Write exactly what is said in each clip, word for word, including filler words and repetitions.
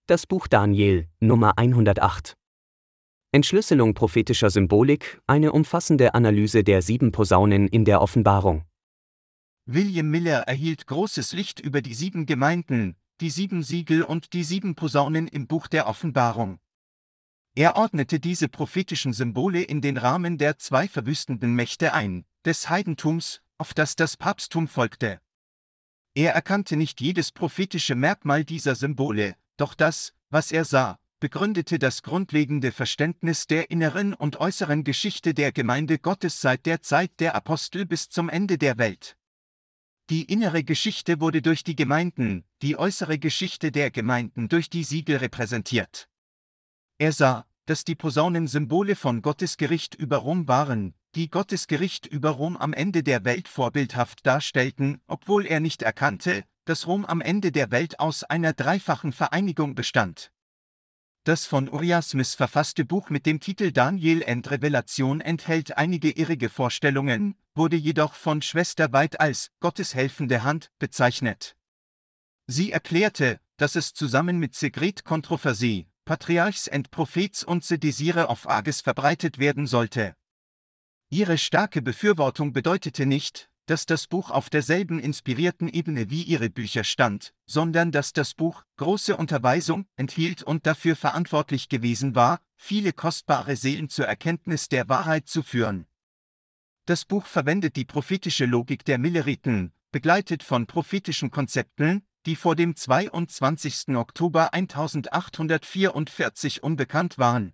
Das Buch Daniel, Nummer hundertacht. Entschlüsselung prophetischer Symbolik, eine umfassende Analyse der sieben Posaunen in der Offenbarung. William Miller erhielt großes Licht über die sieben Gemeinden, die sieben Siegel und die sieben Posaunen im Buch der Offenbarung. Er ordnete diese prophetischen Symbole in den Rahmen der zwei verwüstenden Mächte ein, des Heidentums, auf das das Papsttum folgte. Er erkannte nicht jedes prophetische Merkmal dieser Symbole, doch das, was er sah, begründete das grundlegende Verständnis der inneren und äußeren Geschichte der Gemeinde Gottes seit der Zeit der Apostel bis zum Ende der Welt. Die innere Geschichte wurde durch die Gemeinden, die äußere Geschichte der Gemeinden durch die Siegel repräsentiert. Er sah, dass die Posaunen Symbole von Gottes Gericht über Rom waren, die Gottes Gericht über Rom am Ende der Welt vorbildhaft darstellten, obwohl er nicht erkannte, dass Rom am Ende der Welt aus einer dreifachen Vereinigung bestand. Das von Uriah Smith verfasste Buch mit dem Titel Daniel and Revelation enthält einige irrige Vorstellungen, wurde jedoch von Schwester White als Gottes helfende Hand bezeichnet. Sie erklärte, dass es zusammen mit Secret Controversy, Patriarchs and Prophets und The Desire of Ages verbreitet werden sollte. Ihre starke Befürwortung bedeutete nicht, dass das Buch auf derselben inspirierten Ebene wie ihre Bücher stand, sondern dass das Buch große Unterweisung enthielt und dafür verantwortlich gewesen war, viele kostbare Seelen zur Erkenntnis der Wahrheit zu führen. Das Buch verwendet die prophetische Logik der Milleriten, begleitet von prophetischen Konzepten, die vor dem zweiundzwanzigsten Oktober eintausendachthundertvierundvierzig unbekannt waren.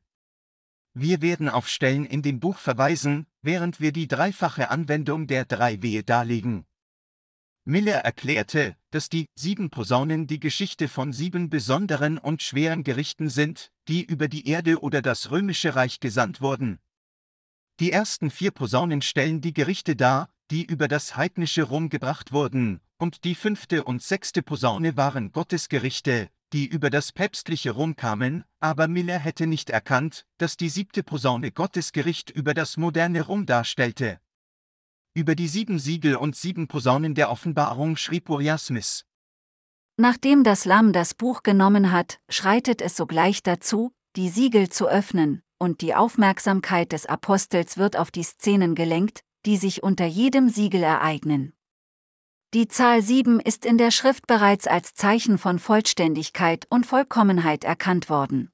Wir werden auf Stellen in dem Buch verweisen, während wir die dreifache Anwendung der drei Wehe darlegen. Miller erklärte, dass die sieben Posaunen die Geschichte von sieben besonderen und schweren Gerichten sind, die über die Erde oder das römische Reich gesandt wurden. Die ersten vier Posaunen stellen die Gerichte dar, die über das heidnische Rom gebracht wurden, und die fünfte und sechste Posaune waren Gottes Gerichte, die über das päpstliche Rom kamen, aber Miller hätte nicht erkannt, dass die siebte Posaune Gottes Gericht über das moderne Rom darstellte. Über die sieben Siegel und sieben Posaunen der Offenbarung schrieb Uriah Smith: Nachdem das Lamm das Buch genommen hat, schreitet es sogleich dazu, die Siegel zu öffnen, und die Aufmerksamkeit des Apostels wird auf die Szenen gelenkt, die sich unter jedem Siegel ereignen. Die Zahl sieben ist in der Schrift bereits als Zeichen von Vollständigkeit und Vollkommenheit erkannt worden.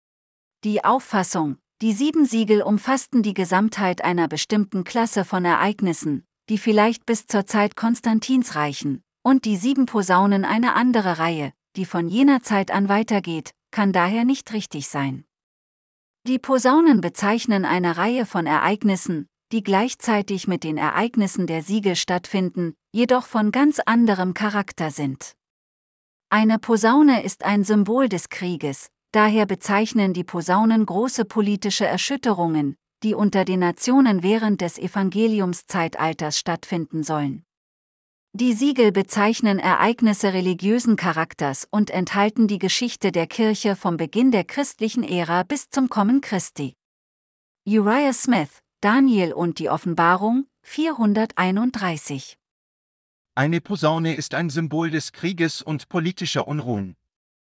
Die Auffassung, die sieben Siegel umfassten die Gesamtheit einer bestimmten Klasse von Ereignissen, die vielleicht bis zur Zeit Konstantins reichen, und die sieben Posaunen eine andere Reihe, die von jener Zeit an weitergeht, kann daher nicht richtig sein. Die Posaunen bezeichnen eine Reihe von Ereignissen, die gleichzeitig mit den Ereignissen der Siegel stattfinden, jedoch von ganz anderem Charakter sind. Eine Posaune ist ein Symbol des Krieges, daher bezeichnen die Posaunen große politische Erschütterungen, die unter den Nationen während des Evangeliumszeitalters stattfinden sollen. Die Siegel bezeichnen Ereignisse religiösen Charakters und enthalten die Geschichte der Kirche vom Beginn der christlichen Ära bis zum Kommen Christi. Uriah Smith, Daniel und die Offenbarung, vierhunderteinunddreißig. Eine Posaune ist ein Symbol des Krieges und politischer Unruhen.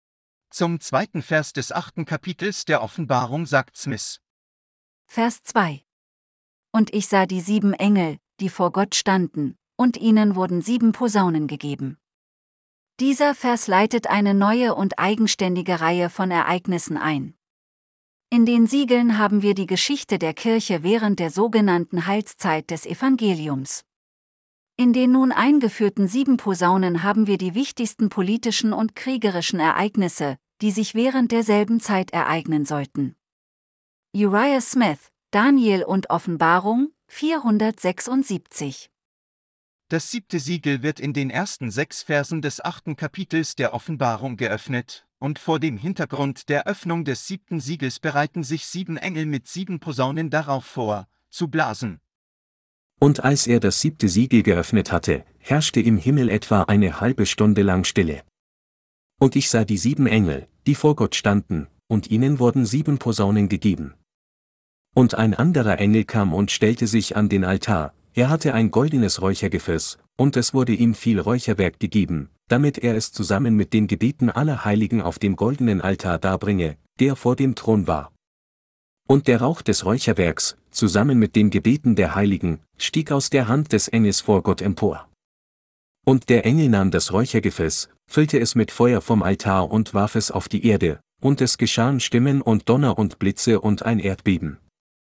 Zum zweiten Vers des achten Kapitels der Offenbarung sagt Smith: Vers zwei. Und ich sah die sieben Engel, die vor Gott standen, und ihnen wurden sieben Posaunen gegeben. Dieser Vers leitet eine neue und eigenständige Reihe von Ereignissen ein. In den Siegeln haben wir die Geschichte der Kirche während der sogenannten Heilszeit des Evangeliums. In den nun eingeführten sieben Posaunen haben wir die wichtigsten politischen und kriegerischen Ereignisse, die sich während derselben Zeit ereignen sollten. Uriah Smith, Daniel und Offenbarung, vierhundertsechsundsiebzig. Das siebte Siegel wird in den ersten sechs Versen des achten Kapitels der Offenbarung geöffnet, und vor dem Hintergrund der Öffnung des siebten Siegels bereiten sich sieben Engel mit sieben Posaunen darauf vor, zu blasen. Und als er das siebte Siegel geöffnet hatte, herrschte im Himmel etwa eine halbe Stunde lang Stille. Und ich sah die sieben Engel, die vor Gott standen, und ihnen wurden sieben Posaunen gegeben. Und ein anderer Engel kam und stellte sich an den Altar, er hatte ein goldenes Räuchergefäß, und es wurde ihm viel Räucherwerk gegeben, damit er es zusammen mit den Gebeten aller Heiligen auf dem goldenen Altar darbringe, der vor dem Thron war. Und der Rauch des Räucherwerks, zusammen mit den Gebeten der Heiligen, stieg aus der Hand des Engels vor Gott empor. Und der Engel nahm das Räuchergefäß, füllte es mit Feuer vom Altar und warf es auf die Erde, und es geschahen Stimmen und Donner und Blitze und ein Erdbeben.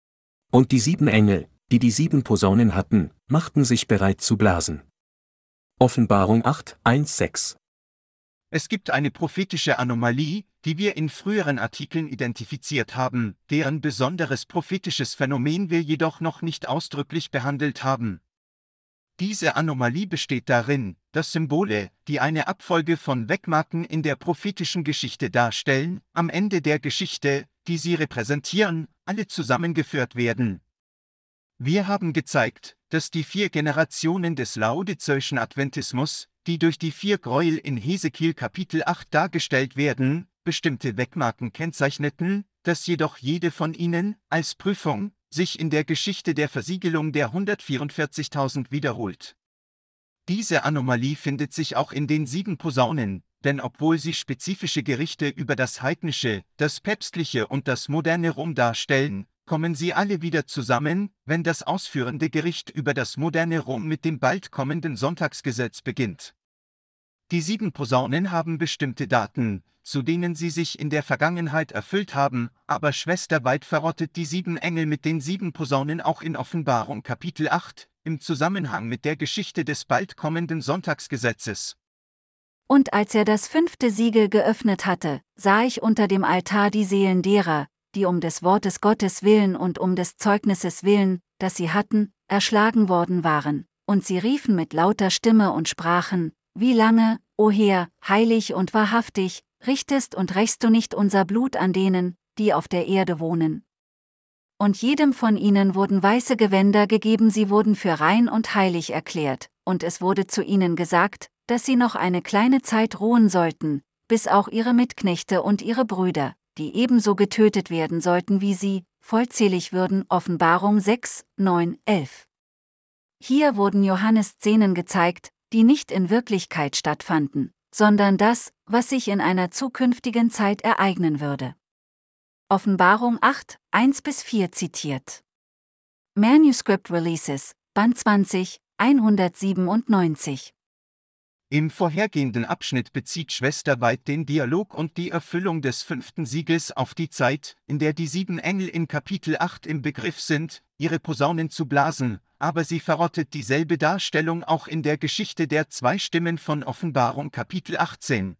Und die sieben Engel, die die sieben Posaunen hatten, machten sich bereit zu blasen. Offenbarung acht, eins bis sechs. Es gibt eine prophetische Anomalie, die wir in früheren Artikeln identifiziert haben, deren besonderes prophetisches Phänomen wir jedoch noch nicht ausdrücklich behandelt haben. Diese Anomalie besteht darin, dass Symbole, die eine Abfolge von Wegmarken in der prophetischen Geschichte darstellen, am Ende der Geschichte, die sie repräsentieren, alle zusammengeführt werden. Wir haben gezeigt, dass die vier Generationen des laodizeuschen Adventismus, die durch die vier Gräuel in Hesekiel Kapitel acht dargestellt werden, bestimmte Wegmarken kennzeichneten, dass jedoch jede von ihnen, als Prüfung, sich in der Geschichte der Versiegelung der hundertvierundvierzigtausend wiederholt. Diese Anomalie findet sich auch in den sieben Posaunen, denn obwohl sie spezifische Gerichte über das heidnische, das päpstliche und das moderne Rom darstellen, kommen sie alle wieder zusammen, wenn das ausführende Gericht über das moderne Rom mit dem bald kommenden Sonntagsgesetz beginnt. Die sieben Posaunen haben bestimmte Daten, zu denen sie sich in der Vergangenheit erfüllt haben, aber Schwester White verrottet die sieben Engel mit den sieben Posaunen auch in Offenbarung Kapitel acht, im Zusammenhang mit der Geschichte des bald kommenden Sonntagsgesetzes. Und als er das fünfte Siegel geöffnet hatte, sah ich unter dem Altar die Seelen derer, die um des Wortes Gottes willen und um des Zeugnisses willen, das sie hatten, erschlagen worden waren, und sie riefen mit lauter Stimme und sprachen: Wie lange, o Herr, heilig und wahrhaftig, richtest und rächst du nicht unser Blut an denen, die auf der Erde wohnen? Und jedem von ihnen wurden weiße Gewänder gegeben, sie wurden für rein und heilig erklärt, und es wurde zu ihnen gesagt, dass sie noch eine kleine Zeit ruhen sollten, bis auch ihre Mitknechte und ihre Brüder, die ebenso getötet werden sollten wie sie, vollzählig würden. Offenbarung sechs, neun, elf. Hier wurden Johannes Szenen gezeigt, die nicht in Wirklichkeit stattfanden, sondern das, was sich in einer zukünftigen Zeit ereignen würde. Offenbarung acht, eins bis vier zitiert. Manuscript Releases, Band zwanzig, hundertsiebenundneunzig. Im vorhergehenden Abschnitt bezieht Schwester White den Dialog und die Erfüllung des fünften Siegels auf die Zeit, in der die sieben Engel in Kapitel acht im Begriff sind, ihre Posaunen zu blasen, aber sie verrottet dieselbe Darstellung auch in der Geschichte der zwei Stimmen von Offenbarung Kapitel achtzehn.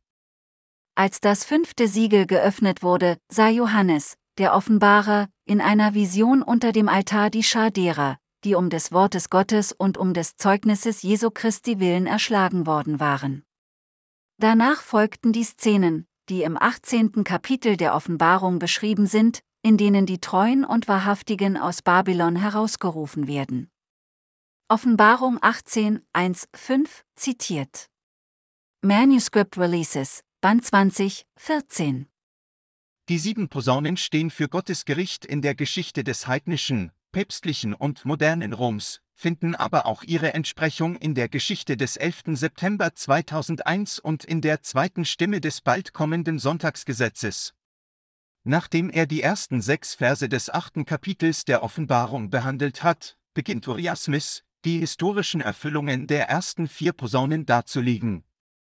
Als das fünfte Siegel geöffnet wurde, sah Johannes, der Offenbarer, in einer Vision unter dem Altar die Schar derer, die um des Wortes Gottes und um des Zeugnisses Jesu Christi willen erschlagen worden waren. Danach folgten die Szenen, die im achtzehnten Kapitel der Offenbarung beschrieben sind, in denen die Treuen und Wahrhaftigen aus Babylon herausgerufen werden. Offenbarung achtzehn, eins bis fünf zitiert. Manuscript Releases, Band zwanzig, vierzehn. Die sieben Posaunen stehen für Gottes Gericht in der Geschichte des heidnischen, päpstlichen und modernen Roms, finden aber auch ihre Entsprechung in der Geschichte des elften September zweitausendeins und in der zweiten Stimme des bald kommenden Sonntagsgesetzes. Nachdem er die ersten sechs Verse des achten Kapitels der Offenbarung behandelt hat, beginnt Uriah Smith, die historischen Erfüllungen der ersten vier Posaunen darzulegen.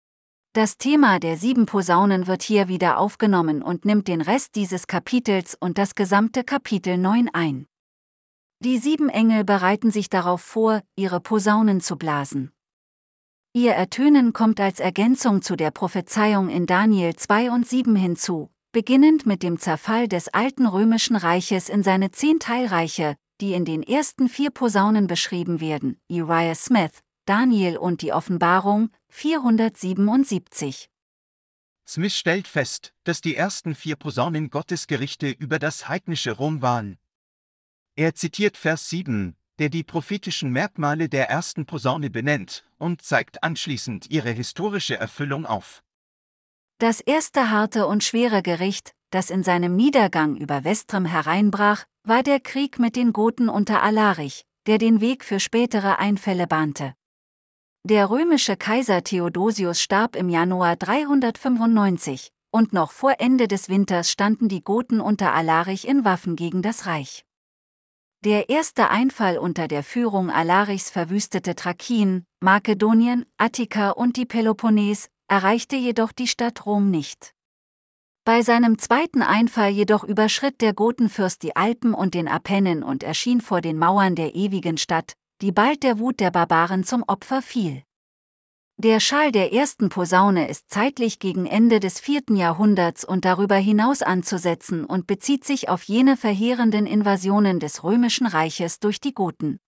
Das Thema der sieben Posaunen wird hier wieder aufgenommen und nimmt den Rest dieses Kapitels und das gesamte Kapitel neun ein. Die sieben Engel bereiten sich darauf vor, ihre Posaunen zu blasen. Ihr Ertönen kommt als Ergänzung zu der Prophezeiung in Daniel zwei und sieben hinzu, beginnend mit dem Zerfall des alten römischen Reiches in seine zehn Teilreiche, die in den ersten vier Posaunen beschrieben werden, Uriah Smith, Daniel und die Offenbarung, vierhundertsiebenundsiebzig. Smith stellt fest, dass die ersten vier Posaunen Gottes Gerichte über das heidnische Rom waren. Er zitiert Vers sieben, der die prophetischen Merkmale der ersten Posaune benennt, und zeigt anschließend ihre historische Erfüllung auf. Das erste harte und schwere Gericht, das in seinem Niedergang über Westrem hereinbrach, war der Krieg mit den Goten unter Alarich, der den Weg für spätere Einfälle bahnte. Der römische Kaiser Theodosius starb im Januar dreihundertfünfundneunzig, und noch vor Ende des Winters standen die Goten unter Alarich in Waffen gegen das Reich. Der erste Einfall unter der Führung Alarichs verwüstete Thrakien, Makedonien, Attika und die Peloponnes, erreichte jedoch die Stadt Rom nicht. Bei seinem zweiten Einfall jedoch überschritt der Gotenfürst die Alpen und den Apennin und erschien vor den Mauern der ewigen Stadt, die bald der Wut der Barbaren zum Opfer fiel. Der Schall der ersten Posaune ist zeitlich gegen Ende des vierten Jahrhunderts und darüber hinaus anzusetzen und bezieht sich auf jene verheerenden Invasionen des Römischen Reiches durch die Goten.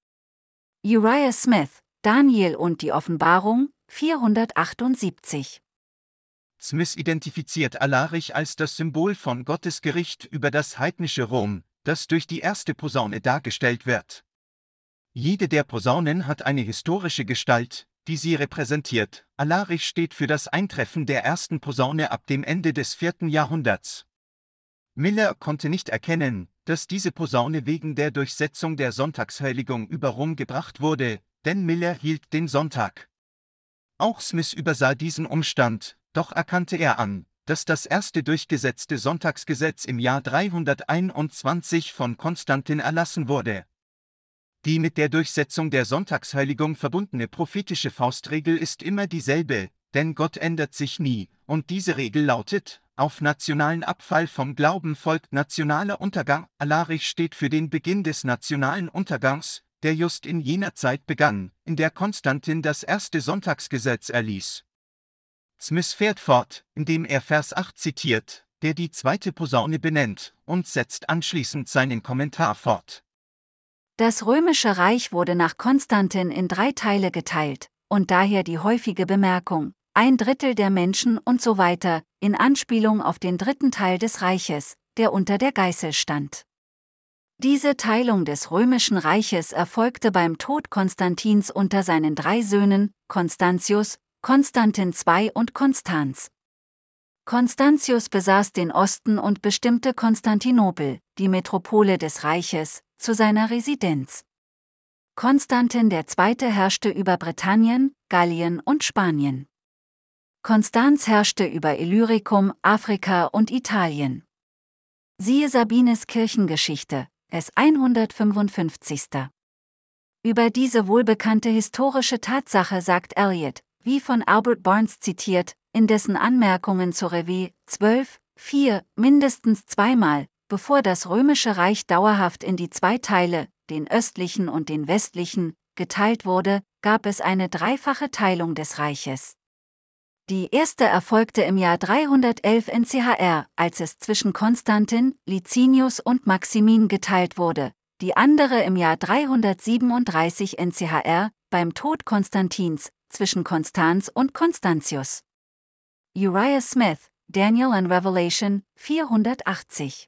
Uriah Smith, Daniel und die Offenbarung, vierhundertachtundsiebzig. Smith identifiziert Alarich als das Symbol von Gottes Gericht über das heidnische Rom, das durch die erste Posaune dargestellt wird. Jede der Posaunen hat eine historische Gestalt, die sie repräsentiert. Alarich steht für das Eintreffen der ersten Posaune ab dem Ende des vierten Jahrhunderts. Miller konnte nicht erkennen, dass diese Posaune wegen der Durchsetzung der Sonntagsheiligung über Rom gebracht wurde, denn Miller hielt den Sonntag. Auch Smith übersah diesen Umstand, doch erkannte er an, dass das erste durchgesetzte Sonntagsgesetz im Jahr dreihunderteinundzwanzig von Konstantin erlassen wurde. Die mit der Durchsetzung der Sonntagsheiligung verbundene prophetische Faustregel ist immer dieselbe, denn Gott ändert sich nie, und diese Regel lautet: Auf nationalen Abfall vom Glauben folgt nationaler Untergang. Alarich steht für den Beginn des nationalen Untergangs, der just in jener Zeit begann, in der Konstantin das erste Sonntagsgesetz erließ. Smith fährt fort, indem er Vers acht zitiert, der die zweite Posaune benennt, und setzt anschließend seinen Kommentar fort. Das Römische Reich wurde nach Konstantin in drei Teile geteilt, und daher die häufige Bemerkung, ein Drittel der Menschen und so weiter, in Anspielung auf den dritten Teil des Reiches, der unter der Geißel stand. Diese Teilung des Römischen Reiches erfolgte beim Tod Konstantins unter seinen drei Söhnen, Constantius, Konstantin der Zweite und Konstanz. Constantius besaß den Osten und bestimmte Konstantinopel, die Metropole des Reiches, zu seiner Residenz. Konstantin der Zweite herrschte über Britannien, Gallien und Spanien. Konstanz herrschte über Illyricum, Afrika und Italien. Siehe Sabines Kirchengeschichte, S hundertfünfundfünfzig. Über diese wohlbekannte historische Tatsache sagt Eliot, wie von Albert Barnes zitiert, in dessen Anmerkungen zur Revue zwölf, vier, mindestens zweimal, bevor das Römische Reich dauerhaft in die zwei Teile, den östlichen und den westlichen, geteilt wurde, gab es eine dreifache Teilung des Reiches. Die erste erfolgte im Jahr dreihundertelf N C H R, als es zwischen Konstantin, Licinius und Maximin geteilt wurde, die andere im Jahr dreihundertsiebenunddreißig N C H R, beim Tod Konstantins, zwischen Konstanz und Constantius. Uriah Smith, Daniel and Revelation, vierhundertachtzig.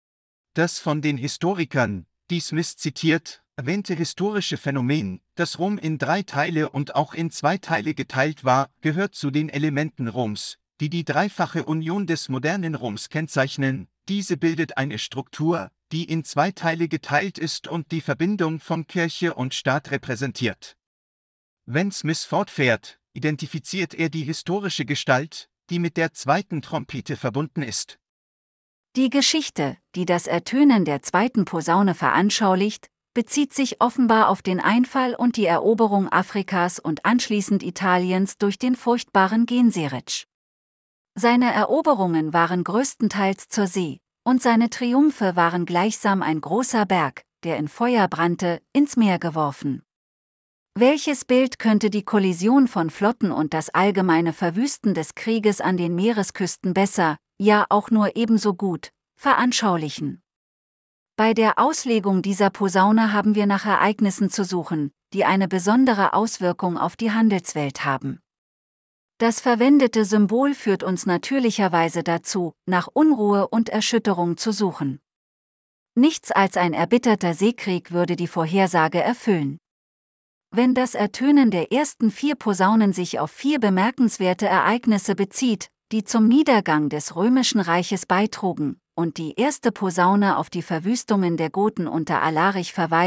Das von den Historikern, die Smith zitiert, erwähnte historische Phänomen, dass Rom in drei Teile und auch in zwei Teile geteilt war, gehört zu den Elementen Roms, die die dreifache Union des modernen Roms kennzeichnen. Diese bildet eine Struktur, die in zwei Teile geteilt ist und die Verbindung von Kirche und Staat repräsentiert. Wenn Smith fortfährt, identifiziert er die historische Gestalt, die mit der zweiten Trompete verbunden ist. Die Geschichte, die das Ertönen der zweiten Posaune veranschaulicht, bezieht sich offenbar auf den Einfall und die Eroberung Afrikas und anschließend Italiens durch den furchtbaren Genseric. Seine Eroberungen waren größtenteils zur See, und seine Triumphe waren gleichsam ein großer Berg, der in Feuer brannte, ins Meer geworfen. Welches Bild könnte die Kollision von Flotten und das allgemeine Verwüsten des Krieges an den Meeresküsten besser, ja auch nur ebenso gut, veranschaulichen? Bei der Auslegung dieser Posaune haben wir nach Ereignissen zu suchen, die eine besondere Auswirkung auf die Handelswelt haben. Das verwendete Symbol führt uns natürlicherweise dazu, nach Unruhe und Erschütterung zu suchen. Nichts als ein erbitterter Seekrieg würde die Vorhersage erfüllen. Wenn das Ertönen der ersten vier Posaunen sich auf vier bemerkenswerte Ereignisse bezieht, die zum Niedergang des Römischen Reiches beitrugen, und die erste Posaune auf die Verwüstungen der Goten unter Alarich verweist,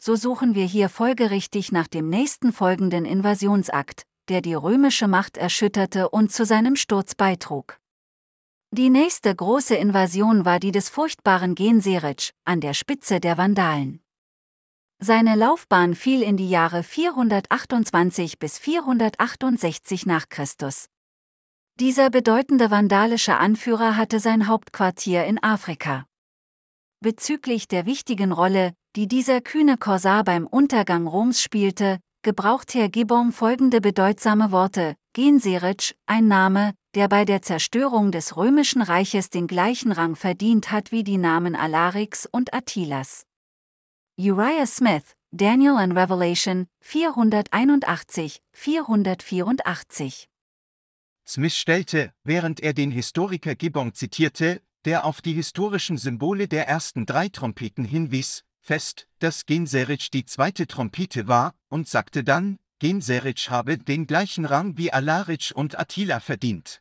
so suchen wir hier folgerichtig nach dem nächsten folgenden Invasionsakt, der die römische Macht erschütterte und zu seinem Sturz beitrug. Die nächste große Invasion war die des furchtbaren Genseric, an der Spitze der Vandalen. Seine Laufbahn fiel in die Jahre vierhundertachtundzwanzig bis vierhundertachtundsechzig nach Christus. Dieser bedeutende vandalische Anführer hatte sein Hauptquartier in Afrika. Bezüglich der wichtigen Rolle, die dieser kühne Korsar beim Untergang Roms spielte, gebraucht Herr Gibbon folgende bedeutsame Worte: Genseric, ein Name, der bei der Zerstörung des römischen Reiches den gleichen Rang verdient hat wie die Namen Alarix und Attilas. Uriah Smith, Daniel and Revelation, vierhunderteinundachtzig, vierhundertvierundachtzig. Smith stellte, während er den Historiker Gibbon zitierte, der auf die historischen Symbole der ersten drei Trompeten hinwies, fest, dass Genseric die zweite Trompete war, und sagte dann, Genseric habe den gleichen Rang wie Alaric und Attila verdient.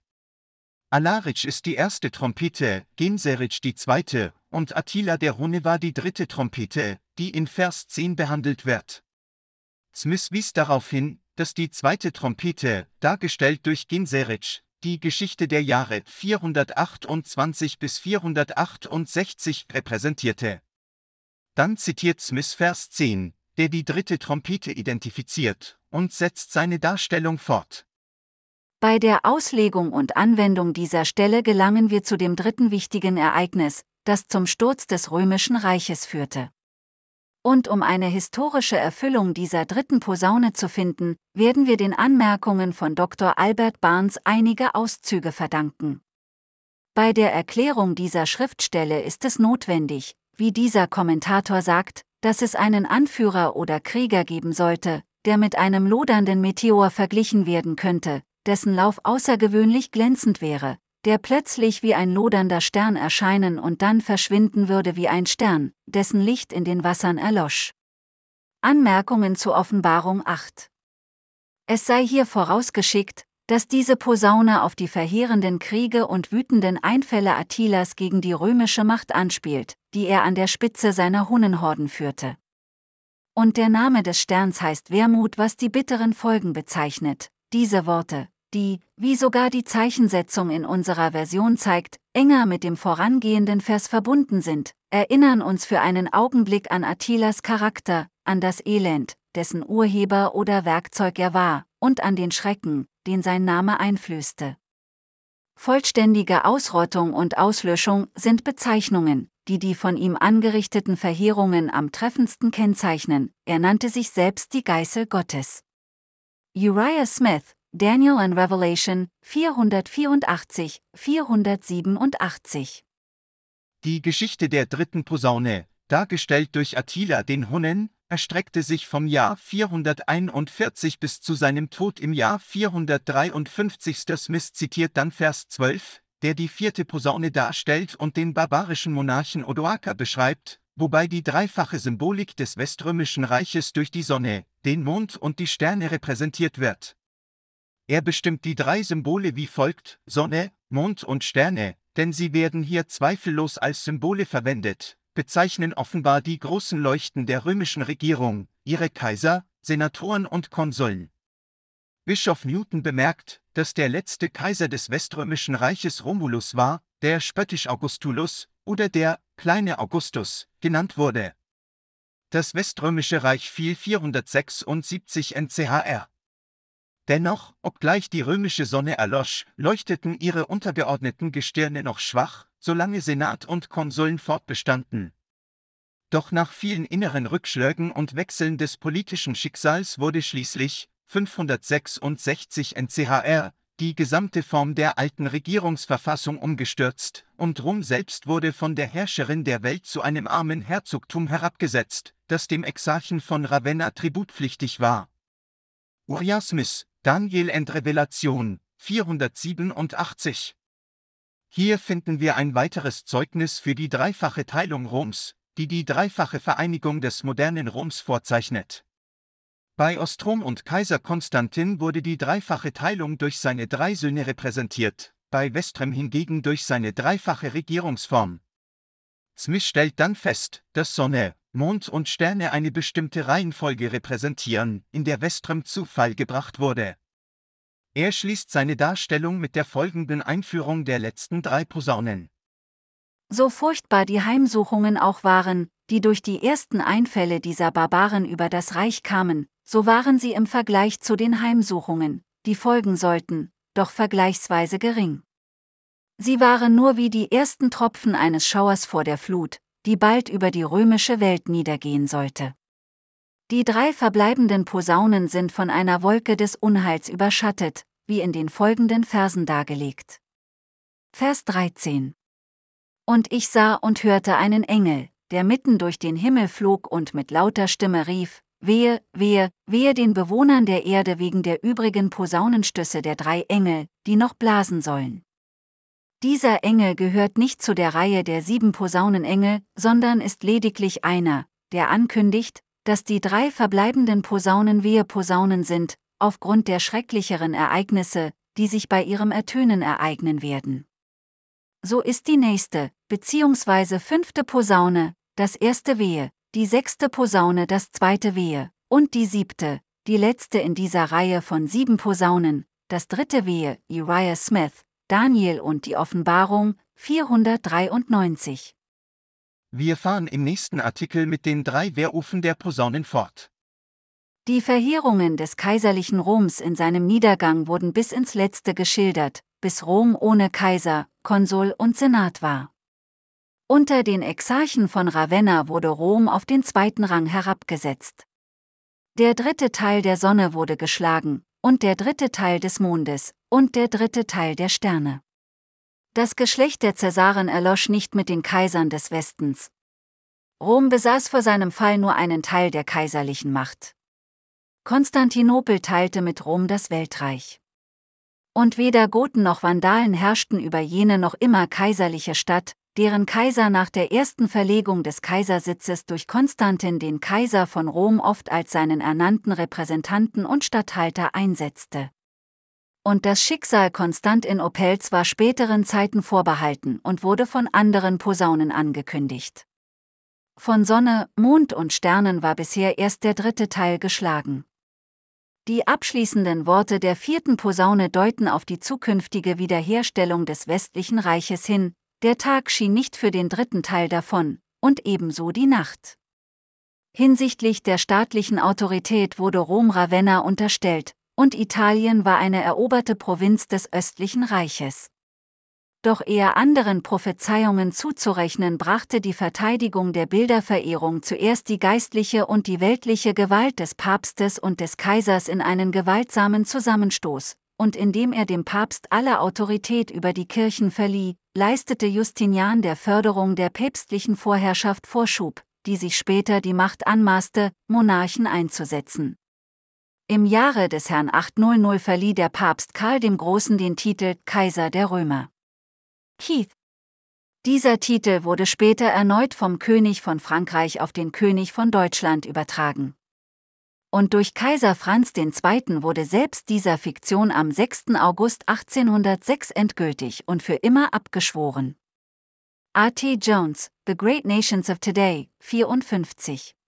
Alaric ist die erste Trompete, Genseric die zweite, und Attila der Hunne war die dritte Trompete, die in Vers zehn behandelt wird. Smith wies darauf hin, dass die zweite Trompete, dargestellt durch Genseric, die Geschichte der Jahre vierhundertachtundzwanzig bis vierhundertachtundsechzig repräsentierte. Dann zitiert Smith Vers zehn, der die dritte Trompete identifiziert, und setzt seine Darstellung fort. Bei der Auslegung und Anwendung dieser Stelle gelangen wir zu dem dritten wichtigen Ereignis, das zum Sturz des Römischen Reiches führte. Und um eine historische Erfüllung dieser dritten Posaune zu finden, werden wir den Anmerkungen von Doktor Albert Barnes einige Auszüge verdanken. Bei der Erklärung dieser Schriftstelle ist es notwendig, wie dieser Kommentator sagt, dass es einen Anführer oder Krieger geben sollte, der mit einem lodernden Meteor verglichen werden könnte, dessen Lauf außergewöhnlich glänzend wäre, der plötzlich wie ein lodernder Stern erscheinen und dann verschwinden würde wie ein Stern, dessen Licht in den Wassern erlosch. Anmerkungen zur Offenbarung acht. Es sei hier vorausgeschickt, dass diese Posaune auf die verheerenden Kriege und wütenden Einfälle Attilas gegen die römische Macht anspielt, die er an der Spitze seiner Hunnenhorden führte. Und der Name des Sterns heißt Wermut, was die bitteren Folgen bezeichnet. Diese Worte, die, wie sogar die Zeichensetzung in unserer Version zeigt, enger mit dem vorangehenden Vers verbunden sind, erinnern uns für einen Augenblick an Attilas Charakter, an das Elend, dessen Urheber oder Werkzeug er war, und an den Schrecken, den sein Name einflößte. Vollständige Ausrottung und Auslöschung sind Bezeichnungen, die die von ihm angerichteten Verheerungen am treffendsten kennzeichnen. Er nannte sich selbst die Geißel Gottes. Uriah Smith, Daniel and Revelation, vierhundertvierundachtzig, vierhundertsiebenundachtzig. Die Geschichte der dritten Posaune, dargestellt durch Attila den Hunnen, erstreckte sich vom Jahr vierhunderteinundvierzig bis zu seinem Tod im Jahr vierhundertdreiundfünfzig. Smith zitiert dann Vers zwölf, der die vierte Posaune darstellt und den barbarischen Monarchen Odoaker beschreibt, wobei die dreifache Symbolik des Weströmischen Reiches durch die Sonne, den Mond und die Sterne repräsentiert wird. Er bestimmt die drei Symbole wie folgt: Sonne, Mond und Sterne, denn sie werden hier zweifellos als Symbole verwendet, bezeichnen offenbar die großen Leuchten der römischen Regierung, ihre Kaiser, Senatoren und Konsuln. Bischof Newton bemerkt, dass der letzte Kaiser des Weströmischen Reiches Romulus war, der spöttisch Augustulus oder der kleine Augustus genannt wurde. Das Weströmische Reich fiel vierhundertsechsundsiebzig N C H R. Dennoch, obgleich die römische Sonne erlosch, leuchteten ihre untergeordneten Gestirne noch schwach, solange Senat und Konsuln fortbestanden. Doch nach vielen inneren Rückschlägen und Wechseln des politischen Schicksals wurde schließlich, fünfhundertsechsundsechzig N C H R, die gesamte Form der alten Regierungsverfassung umgestürzt, und Rom selbst wurde von der Herrscherin der Welt zu einem armen Herzogtum herabgesetzt, das dem Exarchen von Ravenna tributpflichtig war. Uriah Smith, Daniel and Revelation, vierhundertsiebenundachtzig. Hier finden wir ein weiteres Zeugnis für die dreifache Teilung Roms, die die dreifache Vereinigung des modernen Roms vorzeichnet. Bei Ostrom und Kaiser Konstantin wurde die dreifache Teilung durch seine drei Söhne repräsentiert, bei Westrem hingegen durch seine dreifache Regierungsform. Smith stellt dann fest, dass Sonne, Mond und Sterne eine bestimmte Reihenfolge repräsentieren, in der Westrom zu Fall gebracht wurde. Er schließt seine Darstellung mit der folgenden Einführung der letzten drei Posaunen. So furchtbar die Heimsuchungen auch waren, die durch die ersten Einfälle dieser Barbaren über das Reich kamen, so waren sie im Vergleich zu den Heimsuchungen, die folgen sollten, doch vergleichsweise gering. Sie waren nur wie die ersten Tropfen eines Schauers vor der Flut, die bald über die römische Welt niedergehen sollte. Die drei verbleibenden Posaunen sind von einer Wolke des Unheils überschattet, wie in den folgenden Versen dargelegt. Vers dreizehn. Und ich sah und hörte einen Engel, der mitten durch den Himmel flog und mit lauter Stimme rief: Wehe, wehe, wehe den Bewohnern der Erde wegen der übrigen Posaunenstöße der drei Engel, die noch blasen sollen. Dieser Engel gehört nicht zu der Reihe der sieben Posaunenengel, sondern ist lediglich einer, der ankündigt, dass die drei verbleibenden Posaunen Weheposaunen sind, aufgrund der schrecklicheren Ereignisse, die sich bei ihrem Ertönen ereignen werden. So ist die nächste, beziehungsweise fünfte Posaune, das erste Wehe, die sechste Posaune das zweite Wehe, und die siebte, die letzte in dieser Reihe von sieben Posaunen, das dritte Wehe, Uriah Smith, Daniel und die Offenbarung, vierhundertdreiundneunzig. Wir fahren im nächsten Artikel mit den drei Wehrrufen der Posaunen fort. Die Verheerungen des kaiserlichen Roms in seinem Niedergang wurden bis ins Letzte geschildert, bis Rom ohne Kaiser, Konsul und Senat war. Unter den Exarchen von Ravenna wurde Rom auf den zweiten Rang herabgesetzt. Der dritte Teil der Sonne wurde geschlagen, und der dritte Teil des Mondes, und der dritte Teil der Sterne. Das Geschlecht der Cäsaren erlosch nicht mit den Kaisern des Westens. Rom besaß vor seinem Fall nur einen Teil der kaiserlichen Macht. Konstantinopel teilte mit Rom das Weltreich. Und weder Goten noch Vandalen herrschten über jene noch immer kaiserliche Stadt, deren Kaiser nach der ersten Verlegung des Kaisersitzes durch Konstantin den Kaiser von Rom oft als seinen ernannten Repräsentanten und Statthalter einsetzte. Und das Schicksal Konstantinopels war späteren Zeiten vorbehalten und wurde von anderen Posaunen angekündigt. Von Sonne, Mond und Sternen war bisher erst der dritte Teil geschlagen. Die abschließenden Worte der vierten Posaune deuten auf die zukünftige Wiederherstellung des westlichen Reiches hin. Der Tag schien nicht für den dritten Teil davon, und ebenso die Nacht. Hinsichtlich der staatlichen Autorität wurde Rom Ravenna unterstellt, und Italien war eine eroberte Provinz des östlichen Reiches. Doch eher anderen Prophezeiungen zuzurechnen brachte die Verteidigung der Bilderverehrung zuerst die geistliche und die weltliche Gewalt des Papstes und des Kaisers in einen gewaltsamen Zusammenstoß, und indem er dem Papst alle Autorität über die Kirchen verlieh, leistete Justinian der Förderung der päpstlichen Vorherrschaft Vorschub, die sich später die Macht anmaßte, Monarchen einzusetzen. Im Jahre des Herrn achthundert verlieh der Papst Karl dem Großen den Titel Kaiser der Römer. Keith. Dieser Titel wurde später erneut vom König von Frankreich auf den König von Deutschland übertragen. Und durch Kaiser Franz der Zweite wurde selbst dieser Fiktion am sechsten August achtzehnhundertsechs endgültig und für immer abgeschworen. R T Jones, The Great Nations of Today, vierundfünfzig.